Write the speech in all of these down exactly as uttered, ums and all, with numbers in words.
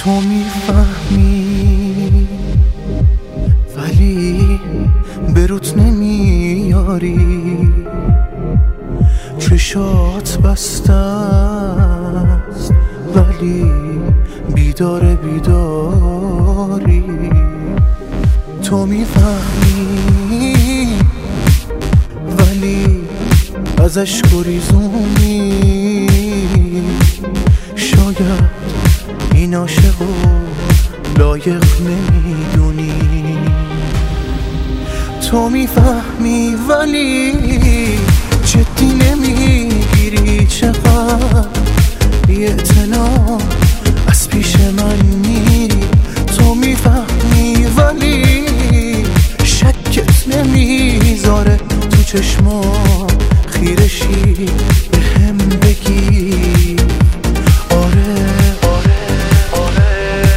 تو میفهمی ولی به روت نمیاری، چشات بسته است ولی بیدار بیداری. تو میفهمی ولی ازش گریزونی، شاید این عاشقو لایق نمیدونی. تو میفهمی ولی جدی نمیگیری، چقدر بی‌اعتنا از پیش من میری. تو میفهمی ولی شکت نمیذاره تو چشما خیرشی به هم بگی آره آره آره.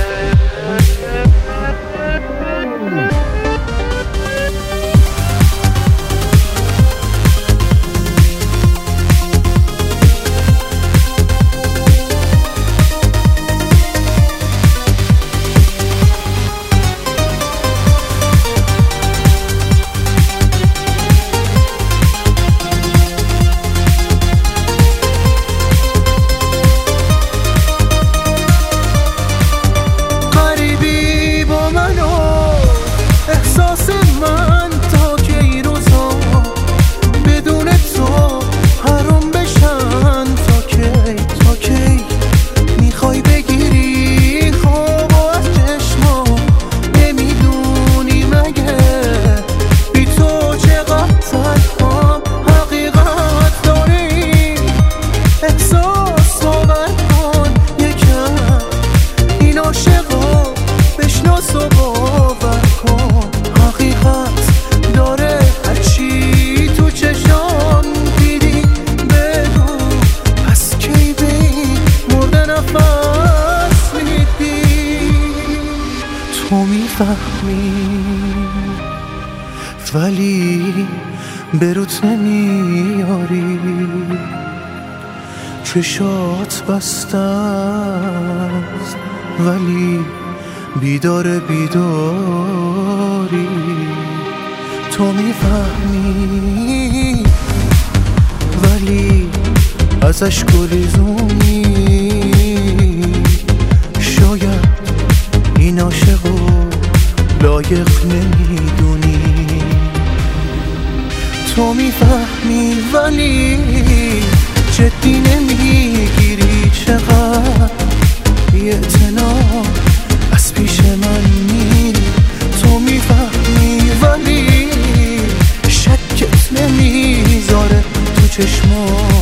تو میفهمی ولی به روت نمیاری، چشات بسته است ولی بیدار بیداری. تو میفهمی ولی ازش گریزونی، شاید این عاشقو لایق نمیدونی. تو میفهمی ولی جدی نمیگیری، چقدر بی‌اعتنا از پیش من میری. تو میفهمی ولی شکت نمیذاره تو چشما